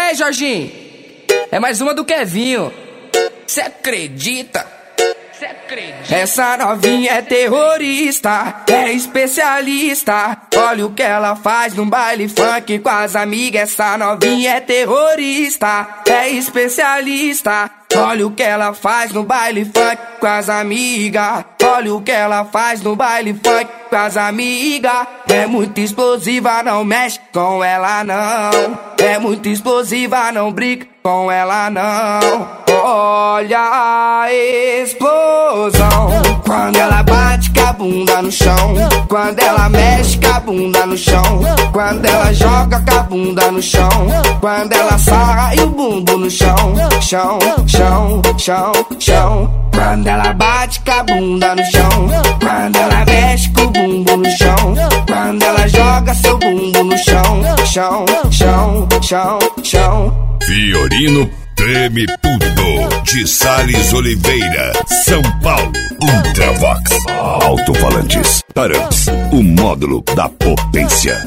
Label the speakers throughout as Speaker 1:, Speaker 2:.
Speaker 1: aí, Jorginho? É mais uma do Kevinho. Cê acredita? Essa novinha é terrorista, é especialista. Olha o que ela faz no baile funk com as amigas. Essa novinha é terrorista, é especialista. Olha o que ela faz no baile funk com as amigas. Olha o que ela faz no baile funk com as amigas. É muito explosiva, não mexe com ela não. É muito explosiva, não brinca com ela não. Olha a explosão quando ela bate com a bunda no chão, quando ela mexe com a bunda no chão, quando ela joga com a bunda no chão, quando ela sarra e o bumbum no chão, chão, chão, chão, chão. Quando ela bate com a bunda no chão, quando ela mexe com o bumbum no chão, quando ela joga seu bumbum no chão, chão, chão, chão, chão.
Speaker 2: Fiorino treme tudo, de Salles Oliveira, São Paulo. Ultravox, alto-falantes, Taramps, o módulo da potência.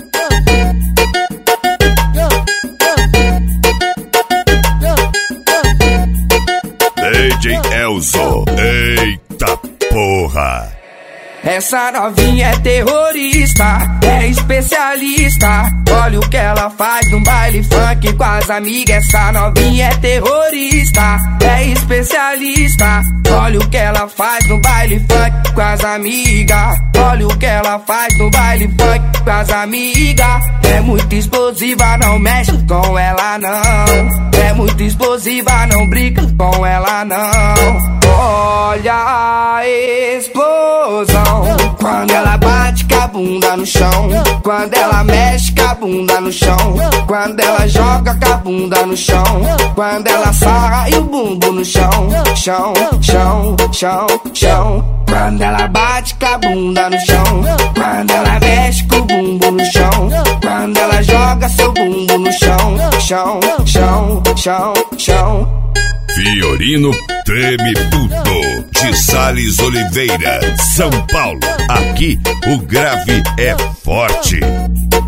Speaker 2: DJ Elzo, eita porra!
Speaker 1: Essa novinha é terrorista, é especialista. Olha o que ela faz no baile funk com as amigas. Essa novinha é terrorista, é especialista. Olha o que ela faz no baile funk com as amigas. Olha o que ela faz no baile funk com as amigas. É muito explosiva, não mexe com ela não. É muito explosiva, não brinca com ela não. Olha a explosão quando ela bate com a bunda no chão, quando ela mexe com a bunda no chão, quando ela joga com a bunda no chão, quando ela sarra e o bumbum no chão, chão, chão, chão, chão. Quando ela bate com a bunda no chão, quando ela mexe com o bumbum no chão, quando ela joga seu bumbum no chão, chão, chão, chão, chão.
Speaker 2: Fiorino treme tudo, de Salles Oliveira, São Paulo. Aqui o grave é forte.